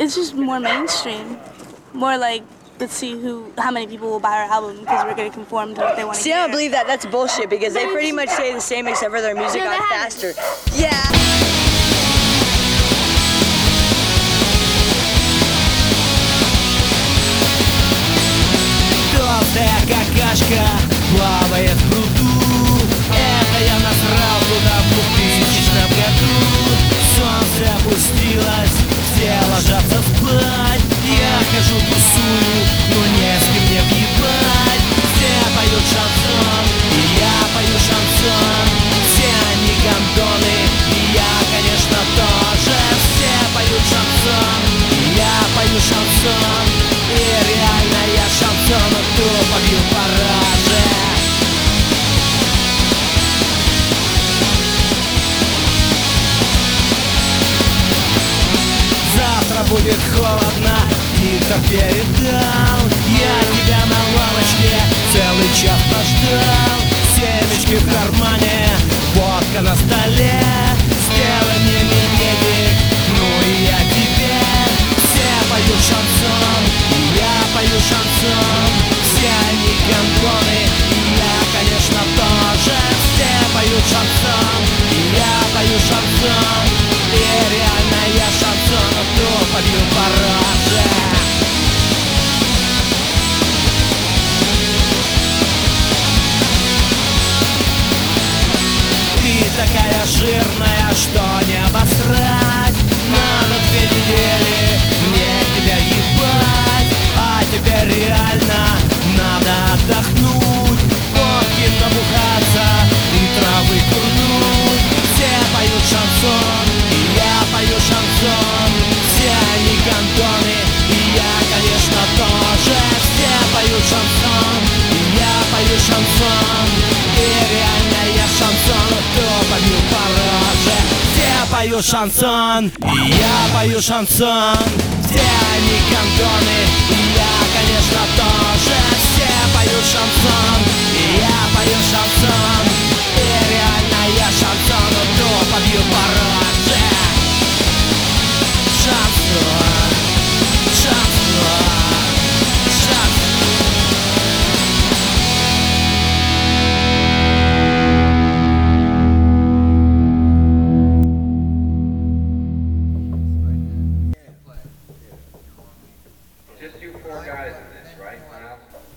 It's just more mainstream. More like, let's see how many people will buy our album because we're going to conform to what they want to See, hear. I don't believe that. That's bullshit because they pretty much say the same except for their music No, they got haven't. faster. Yeah. Толстая какашка плавает в пруду. Это я насрал туда в 2000 году. Солнце опустилось, все ложатся спать. Я хожу тусую, но не с кем мне въебать. Все поют шансон, и я пою шансон. Все они гондоны, и я, конечно, тоже. Все поют шансон, и я пою шансон. И реально я шансону тупо бью по роже. Завтра будет холодно, Виктор передал. Я тебя на лавочке целый час прождал. Семечки в кармане, водка на столе. Сделай мне медведик, ну и я тебе. Все поют шансон, и я пою шансон. Все они гондоны, и я, конечно, тоже. Все поют шансон, и я пою шансон. И реально я шансону тупо бью по роже. Ты такая жирная, что не обосрать. Надо 2 недели мне тебя ебать. А тебе реально надо отдохнуть, водки набухаться и травы курнуть. Все поют шансон, и я пою шансон. Все они гондоны, и я, конечно, тоже. Все поют шансон, и я пою шансон. И реально я шансону тупо бью по роже. Все поют шансон, и я пою шансон. Все они гондоны, и я, конечно, тоже. Все поют шансон,